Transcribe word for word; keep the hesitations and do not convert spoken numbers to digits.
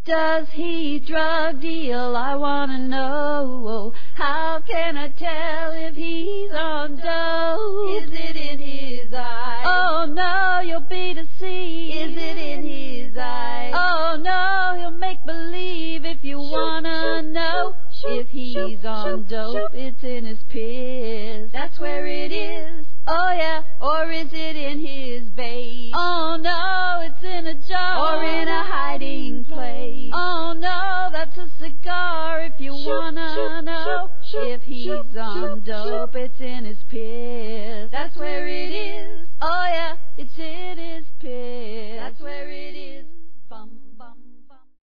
Does he drug deal? I wanna know. How can I tell if he's on dope? Is it in his eyes? Oh no, you'll be deceived. Is it in his eyes? Oh no, he'll make believe. If you Shoot, wanna shoot, know shoot, if he's shoot, on shoot, dope, shoot. it's in his piss. That's where it is. Oh yeah. Or is it in his vape? Oh no, it's in a jar. Or in a hiding place? Oh no, that's a cigar. If you Shoot, wanna shoot, know shoot, shoot, if he's shoot, on shoot, dope, shoot. it's in his